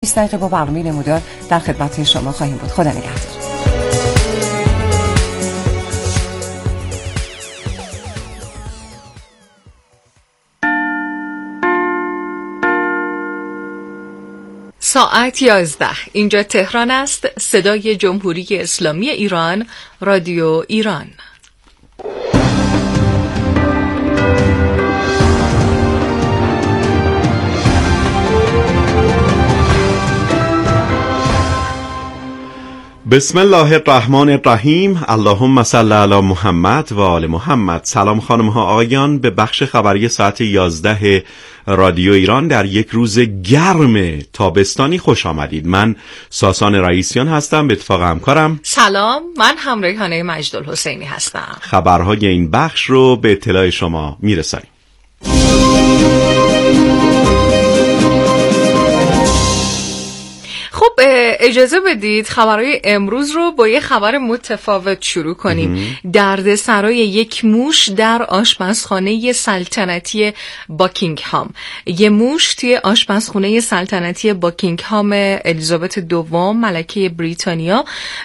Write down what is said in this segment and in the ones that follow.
20 دقیقه با برنامه نمودار در خدمت شما خواهیم بود. خدا نگهدار. ساعت 11. اینجا تهران است. صدای جمهوری اسلامی ایران، رادیو ایران. بسم الله الرحمن الرحیم. اللهم صل علی محمد و آل محمد. سلام خانم ها آقایان، به بخش خبری ساعت 11 رادیو ایران در یک روز گرم تابستانی خوش آمدید. من ساسان رئیسیان هستم، به اتفاق همکارم. سلام، من هم ریحانه مجدالحسینی هستم. خبرهای این بخش رو به اطلاع شما میرسانیم. خب اجازه بدید خبرهای امروز رو با یه خبر متفاوت شروع کنیم. دردسرای یک موش در آشپزخانه سلطنتی باکینگهام. یه موش توی آشپزخانه سلطنتی باکینگهام الیزابت دوم ملکه بریتانیا،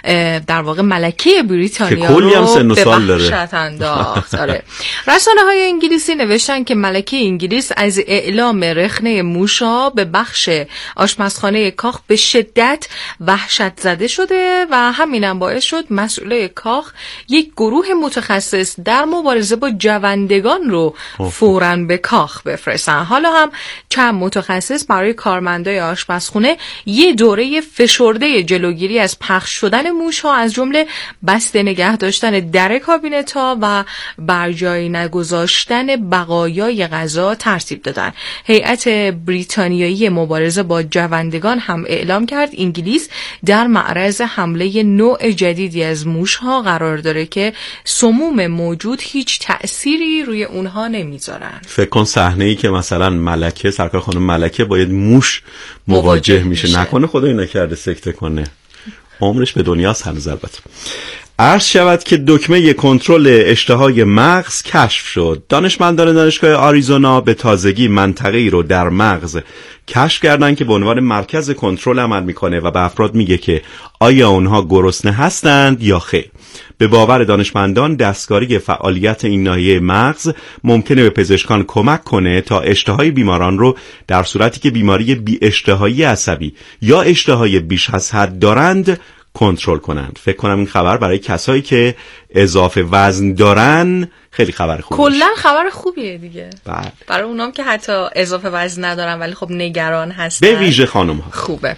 در واقع ملکه بریتانیا رو به وحشت انداخت. رسانه‌های انگلیسی نوشتن که ملکه انگلیس از اعلام رخنه موشا به بخش آشپزخانه کاخ به شدت وحشت زده شده و همینم باعث شد مسئولای کاخ یک گروه متخصص در مبارزه با جوندگان رو فوراً به کاخ بفرستن. حالا هم چند متخصص برای کارمندای آشپزخونه یه دوره فشرده جلوگیری از پخش شدن موش‌ها، از جمله بسته نگه داشتن در کابینت‌ها و بر جای نگذاشتن بقایای غذا ترتیب دادن. هیئت بریتانیایی مبارزه با جوندگان هم اعلام کرد انگلیس در معرض حمله نوع جدیدی از موش‌ها قرار داره که سموم موجود هیچ تأثیری روی اونها نمیذارن. فکر کن صحنه‌ای که مثلا ملکه، سرکار خانم ملکه باید موش مواجه میشه. نکنه خدای نکرده سکته کنه، عمرش به دنیاست هنوز. البته عرض شود که دکمه کنترل اشتهای مغز کشف شد. دانشمندان دانشگاه آریزونا به تازگی منطقه‌ای رو در مغز کشف کردن که به عنوان مرکز کنترل عمل میکنه و به افراد میگه که آیا اونها گرسنه هستند یا خیر. به باور دانشمندان دستکاری فعالیت این ناحیه مغز ممکنه به پزشکان کمک کنه تا اشتهای بیماران رو در صورتی که بیماری بی اشتهایی عصبی یا اشتهای بیش از حد دارند کنترل کنند. فکر کنم این خبر برای کسایی که اضافه وزن دارن خیلی خبر خوبه. کلا خبر خوبیه دیگه. بله. برای اونام که حتی اضافه وزن ندارن ولی خب نگران هستن. به ویژه خانم ها. خوبه.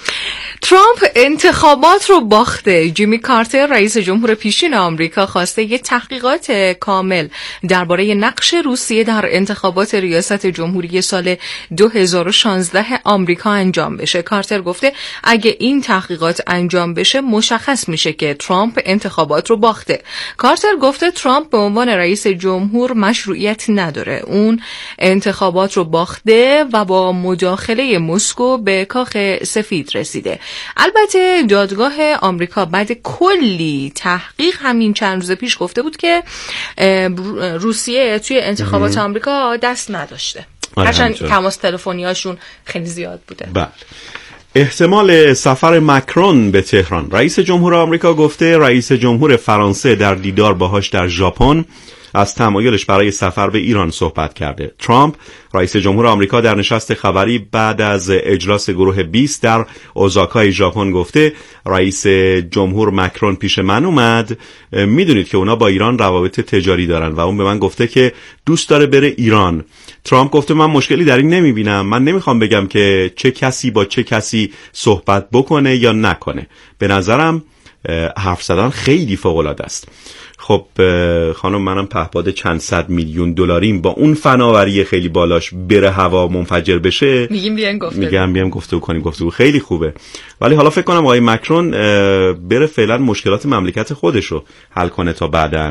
ترامپ انتخابات رو باخته. جیمی کارتر رئیس جمهور پیشین آمریکا خواسته یه تحقیقات کامل درباره نقش روسیه در انتخابات ریاست جمهوری سال 2016 آمریکا انجام بشه. کارتر گفته اگه این تحقیقات انجام بشه مشخص میشه که ترامپ انتخابات رو باخته. کارتر گفته ترامپ به عنوان رئیس جمهور مشروعیت نداره. اون انتخابات رو باخته و با مداخله مسکو به کاخ سفید رسیده. البته دادگاه آمریکا بعد کلی تحقیق همین چند روز پیش گفته بود که روسیه توی انتخابات آمریکا دست نداشته. هرچند تماس تلفنیاشون خیلی زیاد بوده. بله. احتمال سفر مکرون به تهران. رئیس جمهور آمریکا گفته رئیس جمهور فرانسه در دیدار باهاش در ژاپن از تمایلش برای سفر به ایران صحبت کرده. ترامپ رئیس جمهور آمریکا در نشست خبری بعد از اجلاس گروه 20 در اوزاکای ژاپن گفته رئیس جمهور مکرون پیش من اومد، میدونید که اونا با ایران روابط تجاری دارن و اون به من گفته که دوست داره بره ایران. ترامپ گفته من مشکلی در این نمیبینم، من نمیخوام بگم که چه کسی با چه کسی صحبت بکنه یا نکنه. به نظرم حرف زدن خیلی فوق‌العاده است. خب خانم منم پهپاد چند صد میلیون دلاریم با اون فناوری خیلی بالاش بره هوا منفجر بشه، میگم گفتگو کنیم. گفتگو خیلی خوبه، ولی حالا فکر کنم آقای مکرون بره فعلا مشکلات مملکت خودش رو حل کنه تا بعداً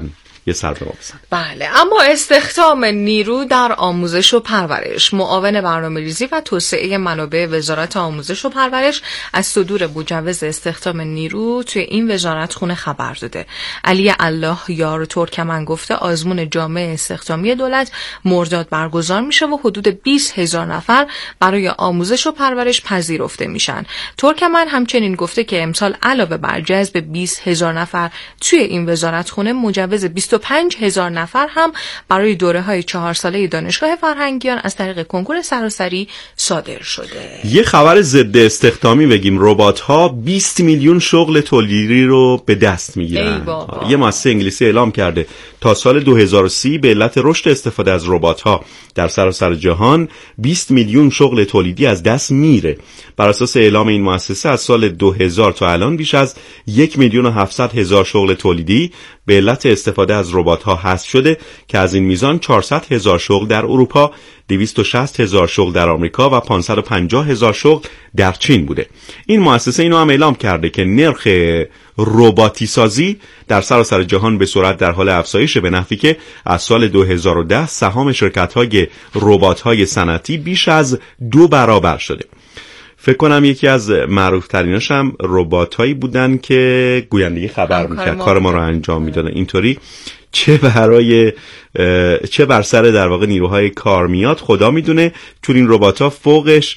یه سر به ما بزن. بله، اما استخدام نیرو در آموزش و پرورش. معاون برنامه‌ریزی و توسعه منابع وزارت آموزش و پرورش از صدور مجوز استخدام نیرو توی این وزارت خونه خبر داده. علی الله یار ترکمن گفته آزمون جامع استخدامی دولت مرداد برگزار میشه و حدود 20,000 نفر برای آموزش و پرورش پذیرفته میشن. ترکمن همچنین گفته که امسال علاوه بر جذب 20,000 نفر توی این وزارت خونه مجوز 25,000 نفر هم برای دوره‌های 4 ساله دانشگاه فرهنگیان از طریق کنکور سراسری صادر شده. یه خبر ضد استخدامی بگیم. ربات‌ها 20 میلیون شغل تولیدی رو به دست میگیرن. یه مؤسسه انگلیسی اعلام کرده تا سال 2030 به علت رشد استفاده از ربات‌ها در سراسر جهان 20 میلیون شغل تولیدی از دست میره. بر اساس اعلام این مؤسسه از سال 2000 تا الان بیش از 1,700,000 شغل تولیدی به علت استفاده از ربات‌ها حذف شده که از این میزان 400,000 شغل در اروپا، 260,000 شغل در آمریکا و 550,000 شغل در چین بوده. این مؤسسه اینو هم اعلام کرده که نرخ رباتی سازی در سراسر جهان به سرعت در حال افزایش، به نحوی که از سال 2010 سهام شرکت‌های ربات‌های صنعتی بیش از 2 برابر شده. فکر کنم یکی از معروف تریناش هم ربات‌هایی بودن که گویندگی خبر میکرد، کار ما رو انجام میدادن. اینطوری چه بر سر در واقع نیروهای کار میاد خدا میدونه، چون این ربات‌ها فوقش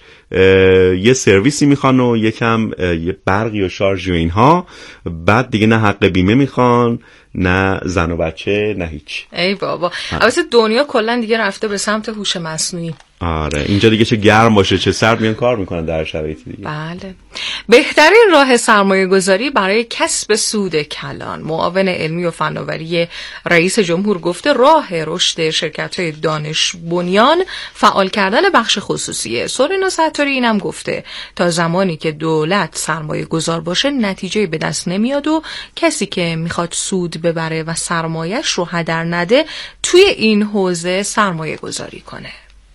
یه سرویسی میخوان و یکم یه برقی و شارژی و اینها، بعد دیگه نه حق بیمه میخوان نه زن و بچه نه هیچ. ای بابا، البته دنیا کلا دیگه رفته به سمت هوش مصنوعی. آره، اینجا دیگه چه گرم باشه چه سرد میان کار میکنن در شرایط دیگه. بله. بهترین راه سرمایه گذاری برای کسب سود کلان. معاون علمی و فناوری رئیس جمهور گفته راه رشد شرکت‌های دانش بنیان فعال کردن بخش خصوصیه. سورینا ستاری اینم گفته تا زمانی که دولت سرمایه گذار باشه نتیجه به دست نمیاد و کسی که میخواد سود ببره و سرمایه‌اش رو هدر نده توی این حوزه سرمایه گذاری کنه.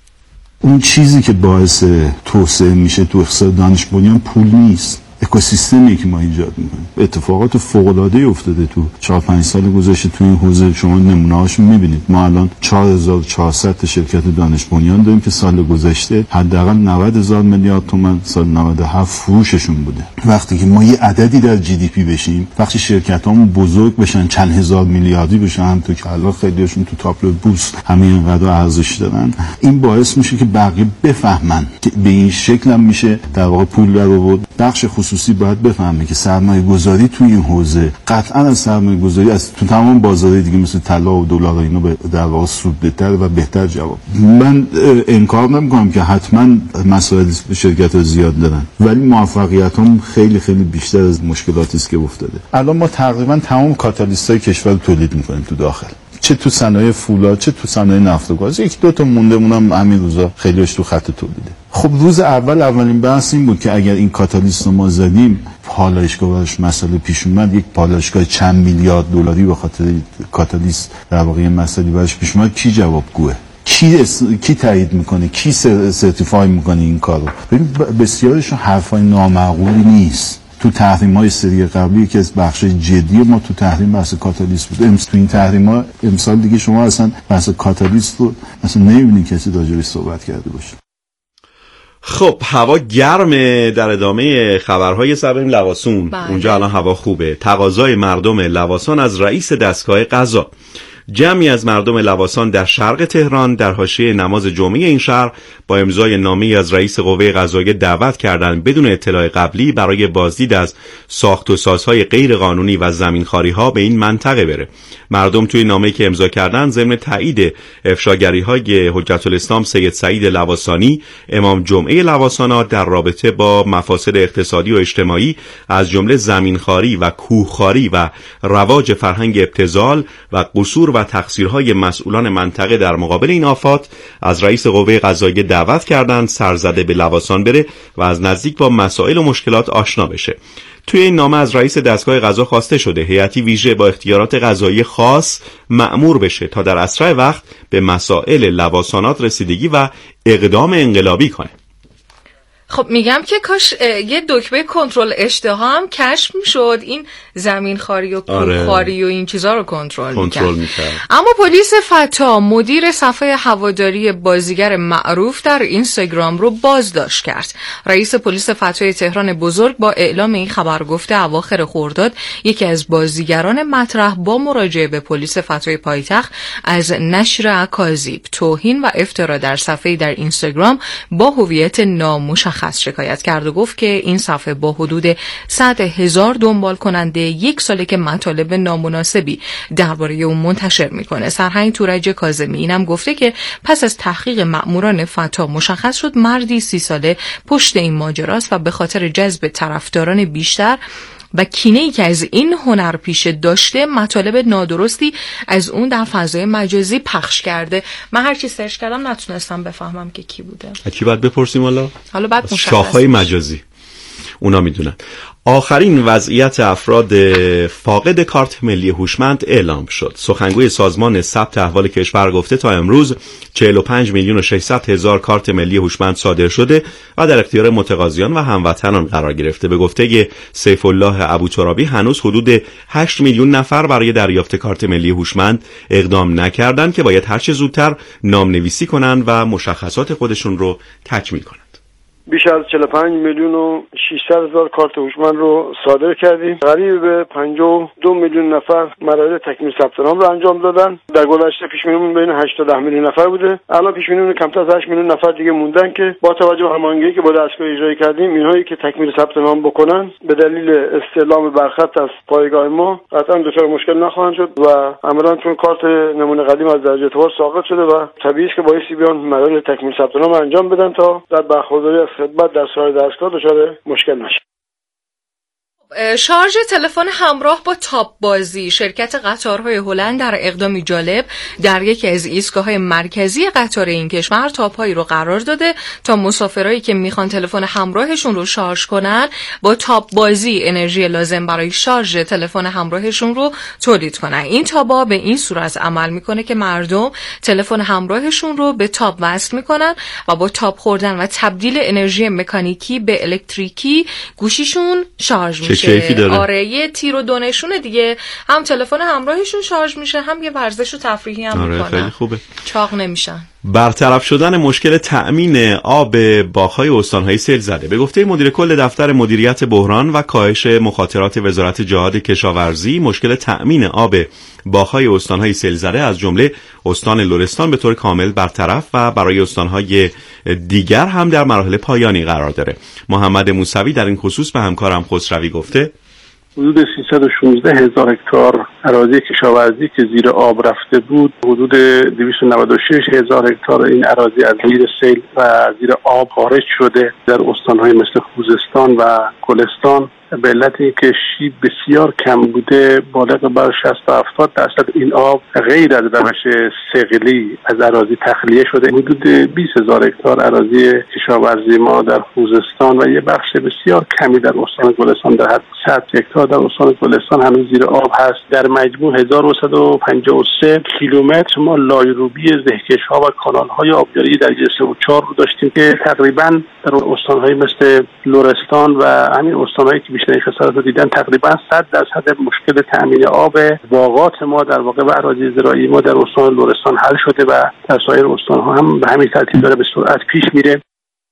اون چیزی که باعث توسعه میشه تو اقتصاد دانش بنیان پول نیست، اکوسیستمی که ما ایجاد میکنیم. اتفاقات فوق‌العاده افتاده تو 4-5 سال گذشته تو این حوزه. شما نمونه‌هاشو میبینید. ما الان 4400 تا شرکت دانش بنیان داریم که سال گذشته حداقل 90,000 میلیارد تومان سال 97 فروششون بوده. وقتی که ما یه عددی در جی دی پی بشیم، وقتی شرکتامون بزرگ بشن، چند هزار میلیاردی بشن، هم تو که الان خیلیشون تو تابلو بورس همین اینقدر ارزش دارن، این باعث میشه که بقیه بفهمن که به این شکل هم میشه در واقع پول در آورد. بخش خصوصی باید بفهمه که سرمایه گذاری توی این حوزه قطعا از سرمایه گذاری از تو تمام بازارهای دیگه مثل طلا و دلار و اینا به در واقع سودتر و بهتر جواب. من انکار نمیکنم که حتما مسائل شرکت ها زیاد دارن، ولی موفقیت هم خیلی خیلی بیشتر از مشکلاتی است که افتاده. الان ما تقریبا تمام کاتالیستای کشور تولید میکنیم تو داخل، چه تو صنایع فولاد چه تو صنایع نفت و گاز. یک دو تا مونده مونم همین روزا خیلیش تو خط تولیده. خب روز اولین بحث این بود که اگر این کاتالیست رو ما زدیم، پالایشگاهش مسئله پیش اومد، یک پالایشگاه چند میلیارد دلاری به خاطر کاتالیست در واقع مسئله براش پیش اومد، کی جوابگوه؟ کی تایید میکنه؟ کی سرتیفای میکنه این کارو؟ ببین بسیارشون حرفای نامعقولی نیست. تو تحریم‌های سری قبلی که از بخش جدی ما تو تحریم بحث کاتالیست بود. تو این تحریم‌ها امسال دیگه شما اصلا بحث کاتالیست رو اصلا نمی‌بینید کسی راجعش صحبت کرده باشه. خب هوا گرمه. در ادامه خبرهای بریم لواسون. اونجا الان هوا خوبه. تقاضای مردم لواسان از رئیس دستگاه قضا. جمعی از مردم لواسان در شرق تهران در حاشیه نماز جمعه این شهر با امضای نامه‌ای از رئیس قوه قضاییه دعوت کردند بدون اطلاع قبلی برای بازدید از ساخت و سازهای غیر قانونی و زمینخواری‌ها به این منطقه بره. مردم توی نامه‌ای که امضا کردند ضمن تایید افشاگری‌های حجت الاسلام سید سعید لواسانی امام جمعه لواسانا در رابطه با مفاسد اقتصادی و اجتماعی از جمله زمینخواری و کوهخواری و رواج فرهنگ ابتذال و قصور و تقصیرهای مسئولان منطقه در مقابل این آفات از رئیس قوه قضاییه دعوت کردند سرزده به لواسان بره و از نزدیک با مسائل و مشکلات آشنا بشه. توی این نامه از رئیس دستگاه قضا خواسته شده هیئتی ویژه با اختیارات قضایی خاص مأمور بشه تا در اسرع وقت به مسائل لواسانات رسیدگی و اقدام انقلابی کنه. خب میگم که کاش یه دکمه کنترل اشتها هم کشف میشد، این زمین خواری و کوه خواری و این چیزا رو کنترل میکرد. اما پلیس فتا مدیر صفحه هواداری بازیگر معروف در اینستاگرام رو بازداشت کرد. رئیس پلیس فتای تهران بزرگ با اعلام این خبر گفته اواخر خرداد یکی از بازیگران مطرح با مراجعه به پلیس فتای پایتخت از نشر اکاذیب، توهین و افترا در صفحه در اینستاگرام با هویت نامشخص شکایت کرد و گفت که این صفحه با حدود 100,000 دنبال کننده یک ساله که مطالب نامناسبی درباره اون منتشر میکنه. سرهنگ تورج کاظمی اینم گفته که پس از تحقیق مأموران فتا مشخص شد مردی 30 ساله پشت این ماجراست و به خاطر جذب طرفداران بیشتر و کینه‌ای که از این هنرپیشه داشته مطالب نادرستی از اون در فضای مجازی پخش کرده. من هر چی سرچ کردم نتونستم بفهمم که کی بوده. کی باید بپرسیم حالا بعد مشخص شاخهای مجازی اونا میدونن. آخرین وضعیت افراد فاقد کارت ملی هوشمند اعلام شد. سخنگوی سازمان ثبت احوال کشور گفته تا امروز 45,600,000 کارت ملی هوشمند صادر شده و در اختیار متقاضیان و هموطنان قرار گرفته. به گفته سیف الله ابوترابی هنوز حدود 8 میلیون نفر برای دریافت کارت ملی هوشمند اقدام نکردند که باید هر چه زودتر نامنویسی کنند و مشخصات خودشون رو تکمیل کنند. بیش از 45,600,000 کارت هوشمند رو صادر کردیم. قریب به 52 میلیون نفر مراحل تکمیل ثبت نام رو انجام دادن. در گذشته پیش بینیمون بین 8 تا 10 میلیون نفر بوده. الان پیش بینیمون کمتر از 8 میلیون نفر دیگه موندن که با توجه به هماهنگی که با دستگاه اجرایی کردیم، اینهایی که تکمیل ثبت نام بکنن به دلیل استعلام برخط از پایگاه ما قطعا دچار مشکل نخواهند شد و عملاً چون کارت نمونه قدیم از درجه اعتبار ساقط شده و طبیعی است که بایستی بیان مراحل تکمیل ثبت نام انجام بدن تا در برخورداری خدمت در سایر دستگاه دچار مشکل نشه. شارژ تلفن همراه با تاپ بازی. شرکت قطارهای هلند در اقدامی جالب در یکی از ایستگاه‌های مرکزی قطار این کشور تاپ‌هایی رو قرار داده تا مسافرایی که میخوان تلفن همراهشون رو شارژ کنن با تاپ بازی انرژی لازم برای شارژ تلفن همراهشون رو تولید کنن. این تابا به این صورت عمل میکنه که مردم تلفن همراهشون رو به تاپ وصل میکنن و با تاپ خوردن و تبدیل انرژی مکانیکی به الکتریکی گوشیشون شارژ میشه. آره یه تیر و دونشونه دیگه، هم تلفن همراهشون شارژ میشه هم یه ورزش و تفریحی هم میکنن. خیلی خوبه. چاق نمیشن. برطرف شدن مشکل تأمین آب باغ‌های استان‌های سیل زده. به گفته مدیر کل دفتر مدیریت بحران و کاهش مخاطرات وزارت جهاد کشاورزی، مشکل تأمین آب باغ‌های استان‌های سیل زده از جمله استان لرستان به طور کامل برطرف و برای استان‌های دیگر هم در مراحل پایانی قرار داره. محمد موسوی در این خصوص به همکارم خسروی گفته حدود 316,000 هکتار اراضی کشاورزی که زیر آب رفته بود، حدود 296,000 هکتار این اراضی از زیر سیل و زیر آب خارج شده در استان‌های مثل خوزستان و گلستان. به علت اینکه شیب بسیار کم بوده، بالغ بر 60 تا 70% این آب غیر از روش صقلی از اراضی تخلیه شده. حدود 20,000 هکتار اراضی کشاورزی ما در خوزستان و یه بخش بسیار کمی در استان گلستان در حد 100 هکتار در استان گلستان هنوز زیر آب هست. در مجموع 1153 کیلومتر ما لایروبی زهکش‌ها و کانال‌های آبیاری درجه 3 و 4 رو داشتیم که تقریباً در استان‌های مثل لرستان و همین استان‌هایی که بیشتر خسارت رو دیدن تقریبا 100% مشکل تأمین آب باغات ما در واقع و اراضی زراعی ما در استان لرستان حل شده و در سایر استان‌ها هم به همین ترتیب داره به سرعت پیش میره.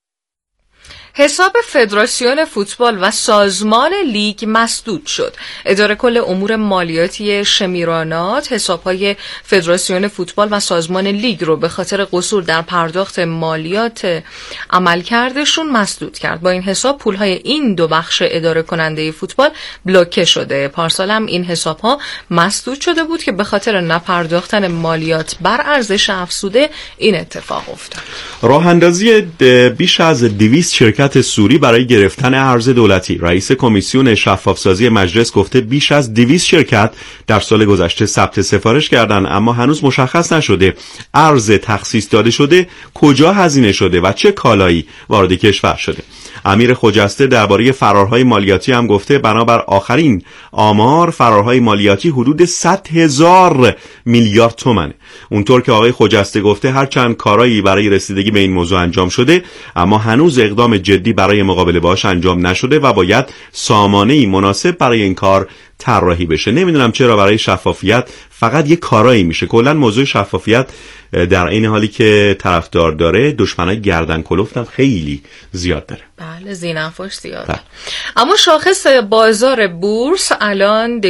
حساب فدراسیون فوتبال و سازمان لیگ مسدود شد. اداره کل امور مالیاتی شمیرانات حساب‌های فدراسیون فوتبال و سازمان لیگ رو به خاطر قصور در پرداخت مالیات عملکردشون مسدود کرد. با این حساب پول‌های این دو بخش اداره کننده فوتبال بلوکه شده. پارسال هم این حساب‌ها مسدود شده بود که به خاطر نپرداختن مالیات بر ارزش افزوده این اتفاق افتاد. راه اندازی بیش از 200 شرکت سوری برای گرفتن ارز دولتی. رئیس کمیسیون شفافسازی مجلس گفته بیش از 200 شرکت در سال گذشته ثبت سفارش کردند، اما هنوز مشخص نشده ارز تخصیص داده شده کجا هزینه شده و چه کالایی وارد کشور شده. امیر خجسته درباره فرارهای مالیاتی هم گفته بنابر آخرین آمار فرارهای مالیاتی حدود 100,000 میلیارد تومنه. اونطور که آقای خجسته گفته هرچند کارایی برای رسیدگی به این موضوع انجام شده اما هنوز اقدام جدی برای مقابله باهاش انجام نشده و باید سامانه‌ای مناسب برای این کار طراحی بشه. نمیدونم چرا برای شفافیت فقط یه کارایی میشه. کلا موضوع شفافیت در این حالی که طرفدار داره دشمنای گردن کلفت هم خیلی زیاد داره. بله زینفاش زیاده. اما شاخص بازار بورس الان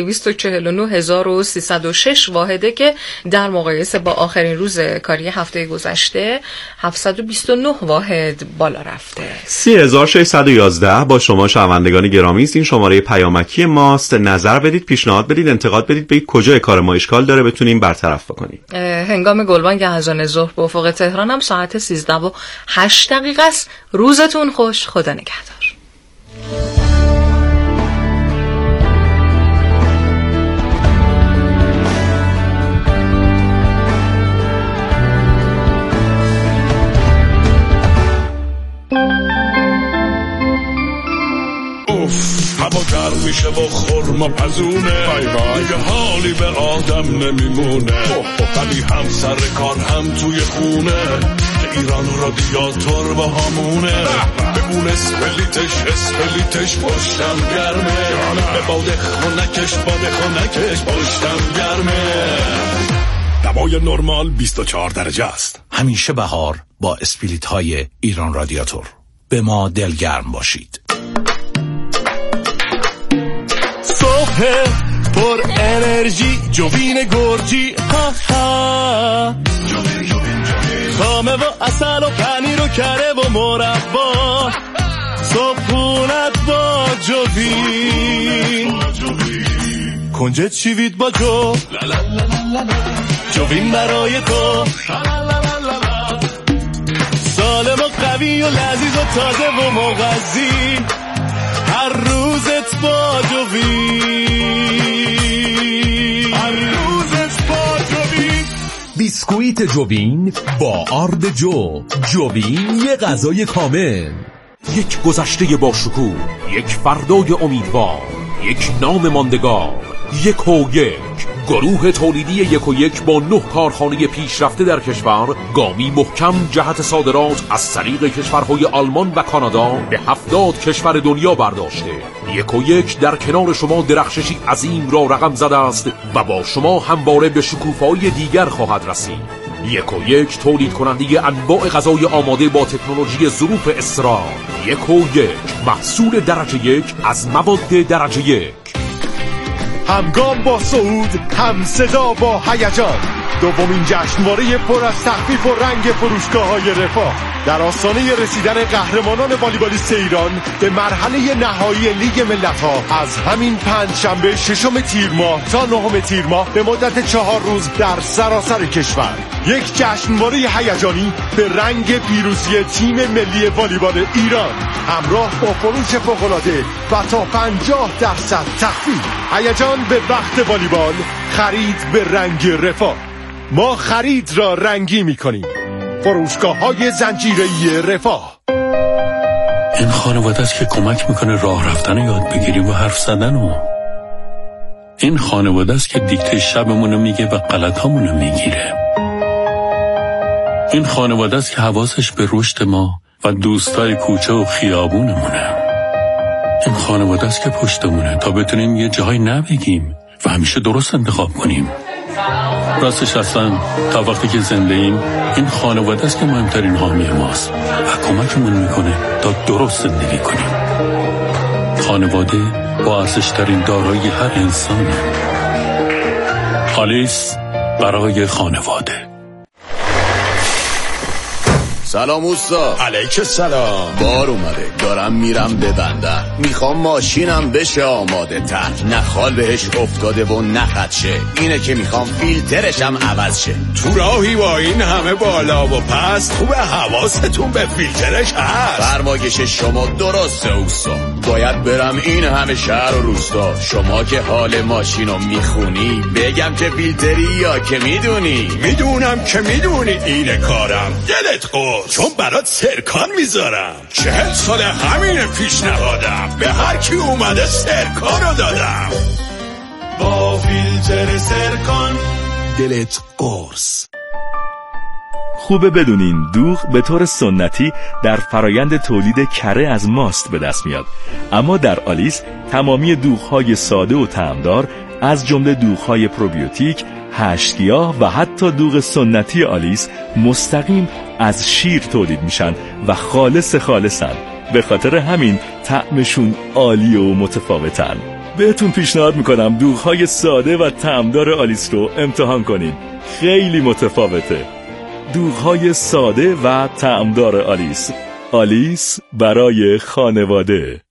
249,306 واحده که در مقایسه با آخرین روز کاری هفته گذشته 729 واحد بالا رفته. 3611 با شما شنوندگان گرامی است. این شماره پیامکی ماست. نظر بدید، پیشنهاد بدید، انتقاد بدید، به کجای کار ما اشکال داره بتونیم برطرف بکنیم. هنگام گلبانگ اذان ظهر به افق تهران هم ساعت 13:08 است. روزتون خوش. خدا نگهدار. هوا گرم میشه و خورما پزونه دیگه حالی به آدم نمیمونه ولی هم سر کار هم توی خونه ایران رادیاتور با همونه بمون اسپلیتش پشتم گرمه به باد خونکش پشتم گرمه دوای نرمال 24 درجه است. همیشه بهار با اسپلیت های ایران رادیاتور. به ما دلگرم باشید. صبح پر انرژی جوین گرجی ها ها خامه و اصل و پنیر و کره و مربا صبحونت با جوین کنجد شیوید با جوین برای تو سالم و قوی و لذیذ و تازه و مغذی هر روزت با جوین بیسکویت جوین با آرد جوین یه غذای کامل. یک گذشته با شکوه، یک فردای امیدوار، یک نام ماندگار، یک و یک گروه تولیدی 1 با 9 کارخانه پیشرفته در کشور گامی محکم جهت صادرات از طریق کشورهای آلمان و کانادا به 70 کشور دنیا برداشته. 1 در کنار شما درخششی عظیم را رقم زده است و با شما همواره به شکوفه‌های دیگر خواهد رسید. 1 تولید کننده انواع غذای آماده با تکنولوژی ظروف اسرار. 1 محصول درجه 1 از مواد درجه 1. همگام با صعود، هم صدا با هیجان. دومین جشنواره پر از تخفیف و رنگ فروشگاه‌های رفاه در آستانه رسیدن قهرمانان والیبالیست ایران به مرحله نهایی لیگ ملت‌ها از همین پنجشنبه 6 تیر ماه تا 9 تیر ماه به مدت 4 روز در سراسر کشور. یک جشنواره هیجانی به رنگ پیروزی تیم ملی والیبال ایران همراه با فروش فوق‌العاده و تا 50% تخفیف. هیجان به وقت والیبال، خرید به رنگ رفاه. ما خرید را رنگی می‌کنیم. فروشگاه‌های زنجیره‌ای رفاه. این خانواده است که کمک میکنه راه رفتن رو یاد بگیریم و حرف زدن رو. این خانواده است که دیکته شبمون رو میگه و غلطامون رو میگیره. این خانواده است که حواسش به رشد ما و دوستای کوچه و خیابونمونه. این خانواده است که پشتمونه تا بتونیم یه جایی نبگیم و همیشه درست انتخاب کنیم. راستش اصلا تا وقتی که زنده ایم این خانواده است که مهمترین حامی ماست و کمکمون میکنه تا درست زندگی کنیم. خانواده با ارزشترین دارایی هر انسانه. آلیس برای خانواده. سلام اوستا. علیک سلام. بار اومده، دارم میرم به بندر، میخوام ماشینم بشه آماده تر، نه خال بهش افتاده و نه خدشه، اینه که میخوام فیلترشم عوض شه. تو راهی با این همه بالا و پست خوبه حواستون به فیلترش هست. فرمایش شما درسته اوستا، باید برم این همه شهر و روستا. شما که حال ماشینو میخونی بگم که فیلتری یا که میدونی؟ میدونم که میدونی اینه کارم. دلت قرص، چون برات سرکان میذارم. 40 سال همین پیشنهادم، به هر کی اومده سرکانو دادم. با فیلتر سرکان دلت قرص. خوبه بدونین دوغ به طور سنتی در فرایند تولید کره از ماست به دست میاد، اما در آلیس تمامی دوغ‌های ساده و طعمدار از جمله دوغ‌های پروبیوتیک، هشت‌گیاه و حتی دوغ سنتی آلیس مستقیم از شیر تولید میشن و خالصن. به خاطر همین طعمشون عالی و متفاوتن. بهتون پیشنهاد میکنم دوغ‌های ساده و طعمدار آلیس رو امتحان کنین. خیلی متفاوته. دوغ‌های ساده و طعمدار آلیس. آلیس برای خانواده.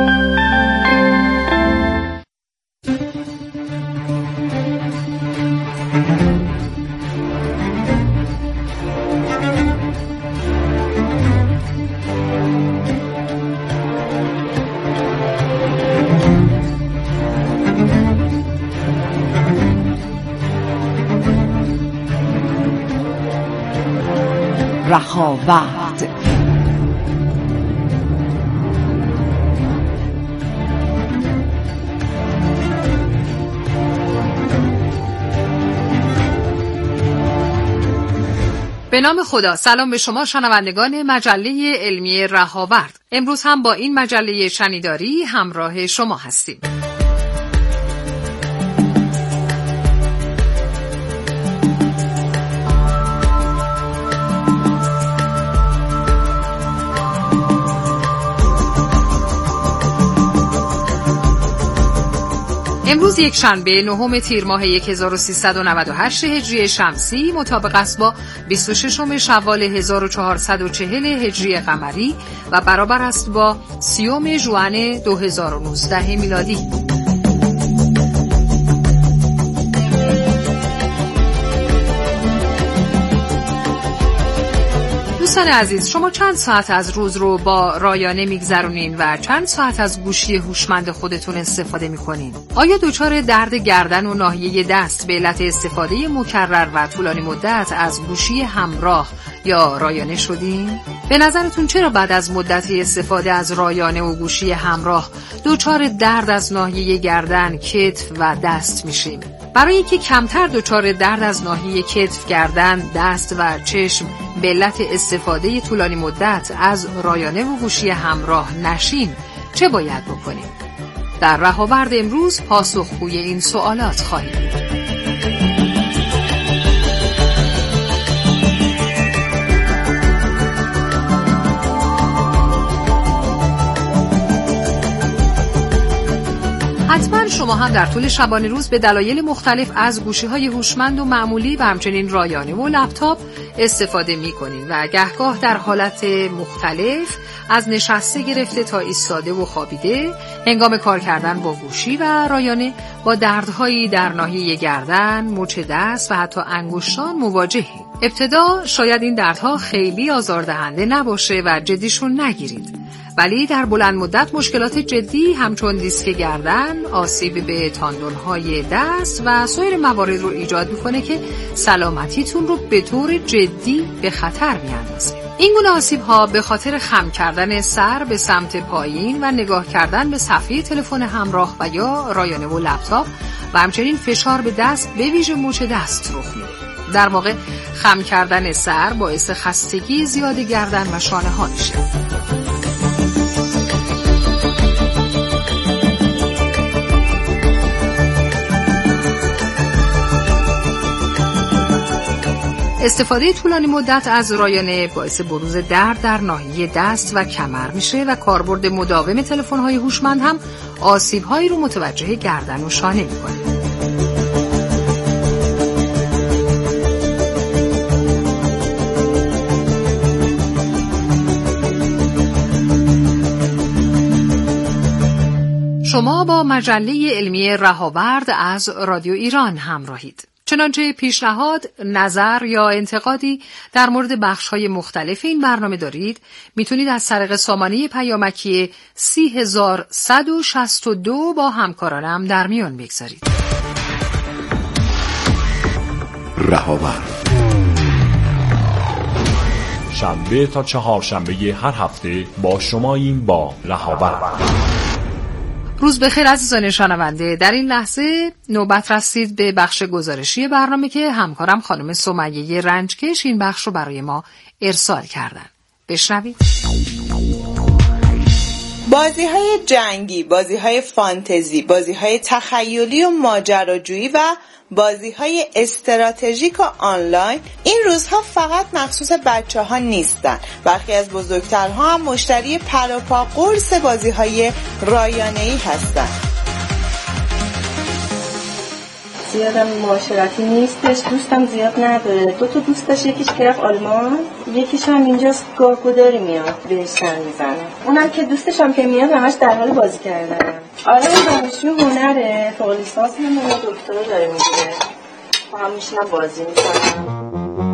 رهاورد. به نام خدا. سلام به شما شنوندگان مجله علمی رهاورد. امروز هم با این مجله شنیداری همراه شما هستیم. امروز یک شنبه 9 تیر ماه 1398 هجری شمسی مطابق است با 26 شوال 1440 هجری قمری و برابر است با 30 ژوئن 2019 میلادی. دوستان عزیز، شما چند ساعت از روز رو با رایانه میگذرونین و چند ساعت از گوشی هوشمند خودتون استفاده میکنین؟ آیا دچار درد گردن و ناحیه دست به علت استفاده مکرر و طولانی مدت از گوشی همراه یا رایانه شدین؟ به نظرتون چرا بعد از مدتی استفاده از رایانه و گوشی همراه دچار درد از ناحیه گردن، کتف و دست میشیم؟ برای اینکه کمتر دچار درد از ناحیه کتف، گردن، دست و چشم به علت استفاده طولانی مدت از رایانه و گوشی همراه نشیم، چه باید بکنیم؟ در رهاورد امروز پاسخگوی این سوالات خواهیم. حتما شما هم در طول شبانه روز به دلایل مختلف از گوشی‌های هوشمند و معمولی و همچنین رایانه و لپتاپ استفاده می‌کنید و گهگاه در حالت مختلف از نشسته گرفته تا ایستاده و خوابیده هنگام کار کردن با گوشی و رایانه با دردهایی در ناحیه گردن، مچ دست و حتی انگشتان مواجهید. ابتدا شاید این دردها خیلی آزاردهنده نباشه و جدیشون نگیرید، ولی در بلند مدت مشکلات جدی همچون دیسک گردن، آسیب به تاندون‌های دست و سایر موارد رو ایجاد میکنه که سلامتیتون رو به طور جدی به خطر میاندازه. این گونه آسیب‌ها به خاطر خم کردن سر به سمت پایین و نگاه کردن به صفحه تلفن همراه و یا رایانه و لپتاپ و همچنین فشار به دست به ویژه مچ دست رخ میده. در واقع خم کردن سر باعث خستگی زیاد گردن و شانه ها میشه. استفاده طولانی مدت از رایانه باعث بروز درد در ناحیه دست و کمر میشه و کاربرد مداوم تلفن‌های هوشمند هم آسیب‌هایی رو متوجه گردن و شانه می‌کنه. شما با مجله علمی رهاورد از رادیو ایران همراهید. چنانچه پیشنهاد، نظر یا انتقادی در مورد بخش‌های مختلف این برنامه دارید، میتونید از طریق سامانه پیامکی 30162 با همکارانم در میان بگذارید. رهاور شنبه تا چهارشنبه هر هفته با شماییم با رهاور. روز بخیر عزیزان شنونده. در این لحظه نوبت رسید به بخش گزارشی برنامه که همکارم خانم سمیه رنجکش این بخش رو برای ما ارسال کردن. بشنوید. بازی‌های جنگی، بازی‌های فانتزی، بازی‌های تخیلی و ماجراجویی و بازی‌های استراتژیک و آنلاین این روزها فقط مخصوص بچه‌ها نیستن. برخی از بزرگترها هم مشتری پروپا قرص بازی‌های رایانه‌ای هستن. زیادم معاشرتی نیستش، دوستم زیاد نداره. 2 تا دوست داشت، یکیش که رفت آلمان، یکیش هم اینجاست گارگوداری میاد بهش سر میزنه. اونم که دوستش هم که میاد همش در حال بازی کردنه. آره دانشجو هنره، فوق لیسانس هم دکترا داره میگیره. با هم میشینم بازی میکنم.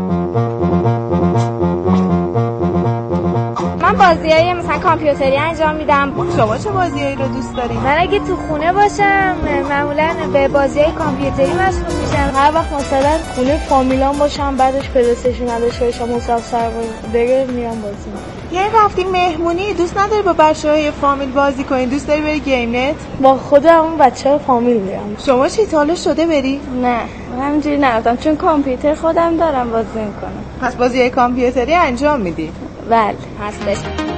من بازیای مثلا کامپیوتری انجام میدم. شما چه بازیایی رو دوست دارید؟ من اگه تو خونه باشم معمولا به بازیای کامپیوتری مشغول میشم. هر وقت مثلا خونه فامیلام باشم بعدش پلی استیشن نداشته باشم مسافر بره میرم بازی میکنم. یعنی رفتی مهمونی دوست نداری با بچهای فامیل بازی کنی؟ دوست داری بری گیم نت؟ با خودم اون بچه‌ها فامیل میرم. شما چی تا حالا شده بری؟ نه همینجوری نرفتم چون کامپیوتر خودم دارم بازی میکنم. پس بازیای کامپیوتری انجام میدی؟ بله هستش.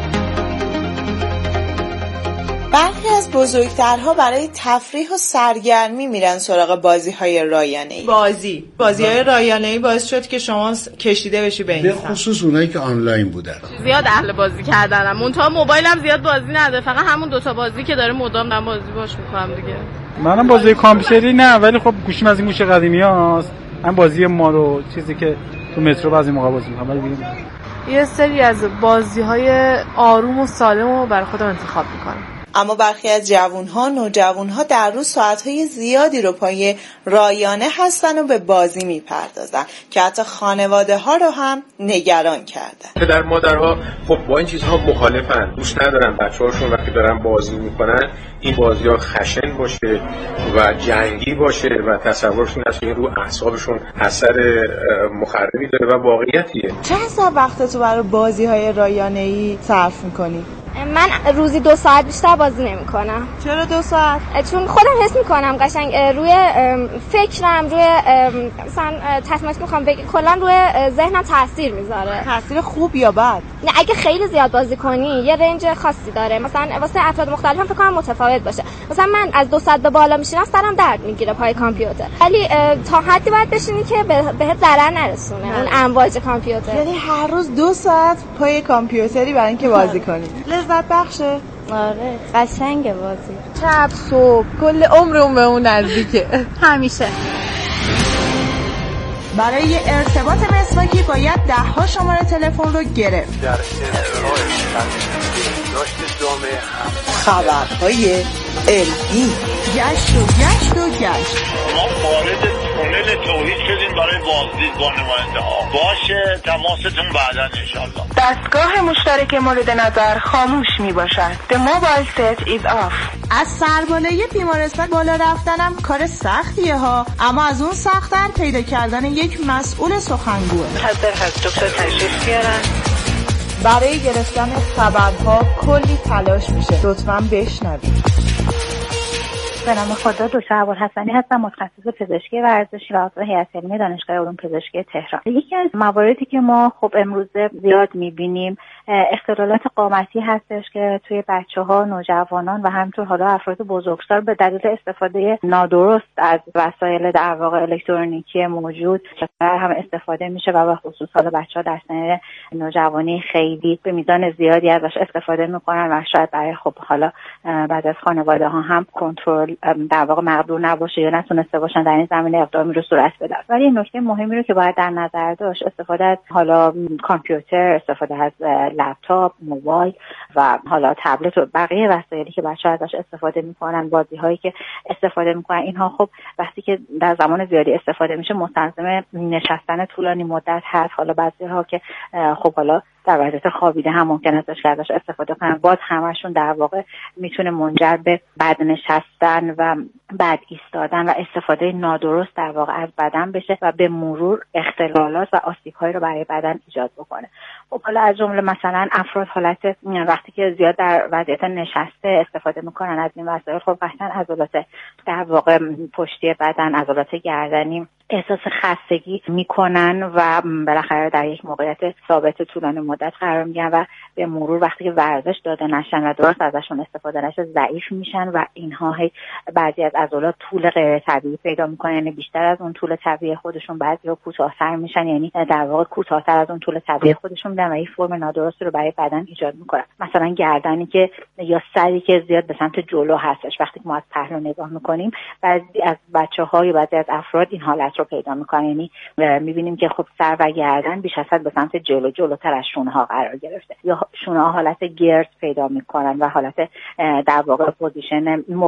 برخی از بزرگترها برای تفریح و سرگرمی میرن سراغ بازی‌های رایانه‌ای. بازی‌های رایانه‌ای باعث شد که شما کشیده بشی به این به خصوص اونایی که آنلاین بودن. زیاد اهل بازی کردنم. منتها موبایلم زیاد بازی نداره. فقط همون 2 تا بازی که داره مدام من بازی باش می‌کنم دیگه. منم بازی کامپیوتری نه، ولی خب گوشیم از این گوش قدیمی‌هاست. من بازی مارو چیزی که تو مترو بعضی موقع بازی می‌کنم، ولی یه سری از بازی‌های آروم و سالم رو برای خودم انتخاب می‌کنم. اما برخی از جوانها، نوجوانها در روز ساعتهای زیادی رو پای رایانه هستن و به بازی میپردازن که حتی خانواده ها رو هم نگران کردن. پدر مادرها خب با این چیزها مخالفن، دوست ندارن بچه‌هاشون وقتی دارن بازی میکنن این بازی‌ها خشن باشه و جنگی باشه و تصورشون هست که این رو اعصابشون اثر مخربی داره و واقعیتیه. چند ساعت وقت تو برای بازی‌های رایانه‌ای صرف می‌کنی؟ من روزی 2 ساعت بیشتر بازی نمی کنم. چرا 2 ساعت؟ چون خودم حس می کنم قشنگ روی فکرم، روی مثلا تصمیمات میخوام بگم کلا روی ذهنم تاثیر میذاره. تاثیر خوب یا بد؟ نه اگه خیلی زیاد بازی کنی یه رنج خاصی داره، مثلا واسه افراد مختلف هم فکر کنم متفاوت باشه. مثلا من از 2 ساعت به بالا میشینم سرم درد میگیره پای کامپیوتر، ولی تا حدی باید بشینی که بهت ضرر نرسونه اون امواج کامپیوتر. یعنی هر روز 2 ساعت پای کامپیوتری برای اینکه بازی کنی. لذت بخشه؟ آره قشنگه بازی. شب صبح کل عمرمون به اون نزدیکه. همیشه. برای ارتباط مسواکی باید 10 شماره تلفن رو گرفت. در ارتباط داشت جامعه هم خبرهای علمی گشت ما وارد تونل توحید شدیم برای بازدیدگاه نماینده ها. باشه تماستون بعدا انشالله. دستگاه مشترک مورد نظر خاموش می باشد. The mobile set is off. از سربالایی بیمارستان بالا رفتنم کار سختیه ها، اما از اون سخت‌تر پیدا کردن یک مسئول سخنگوه. حاضر هست دکتر تشریف بیارن. برای گرفتن خبرها کلی تلاش میشه. لطفاً بشنوید. به نام خدا دکتر ابوالحسنی هستم، متخصص پزشکی ورزشی و عضو هیئت علمی دانشگاه علوم پزشکی تهران. یکی از مواردی که ما خب امروزه زیاد میبینیم اختلالات قامتی هستش که توی بچه‌ها، نوجوانان و همینطور حالا افراد بزرگسال به دلیل استفاده نادرست از وسایل در واقع الکترونیکی موجود هم استفاده میشه و به خصوص حالا بچه‌ها در سن نوجوانی خیلی به میزان زیادی ازش استفاده میکنن و شاید برای خب حالا بعضی از خانواده‌ها هم کنترل در واقع مقدور نباشه یا نتونسته باشن در این زمینه اقدامی رو صورت بدن. ولی این نکته مهمی رو که باید در نظر داشت، استفاده از حالا کامپیوتر، استفاده از لپتاپ، موبایل و حالا تبلت و بقیه وسایلی که بچه‌ها ازش استفاده میکنن، بازی‌هایی که استفاده میکنن، اینها خب وقتی که در زمان زیادی استفاده میشه مستلزم نشستن طولانی مدت هست. حالا بعضی‌ها که خب حالا در وضعیت خوابیده هم ممکن است ازش استفاده کنن، باز همشون در واقع میتونه منجر به بد نشستن و بد ایستادن و استفاده نادرست در واقع از بدن بشه و به مرور اختلالات و آسیب‌هایی رو برای بدن ایجاد بکنه. خب حالا از جمله مثلا افراد حالت وقتی که زیاد در وضعیت نشسته استفاده میکنن از این وسایل، خب قطعاً عضلات در واقع پشتی بدن، عضلات گردنی احساس خستگی میکنن و بالاخره در یک موقعیت ثابت طولانی مدت قرار میگیرن و به مرور وقتی که ورزش داده نشن و درست ازشون استفاده نشه ضعیف میشن و اینها بعضی از عضلات طول غیر طبیعی پیدا میکنن، یعنی بیشتر از اون طول طبیعی خودشون، بعضی‌ها کوتاه‌تر میشن، یعنی در واقع کوتاه‌تر از اون طول طبیعی خودشون میشن و این فرم نادرستی رو برای بدن ایجاد میکنن. مثلا گردنی که یا سری که زیاد به سمت جلو هستش، وقتی که ما از پهلو نگاه میکنیم بعضی از بچه‌ها یا بعضی از افراد این حالت رو پیدا میکنن، یعنی میبینیم که خب سر و گردن بیش از حد به سمت جلوتر از شونه‌ها قرار گرفته یا شونه‌ها حالت گرد پیدا میکنن و حالت در واقع پوزیشن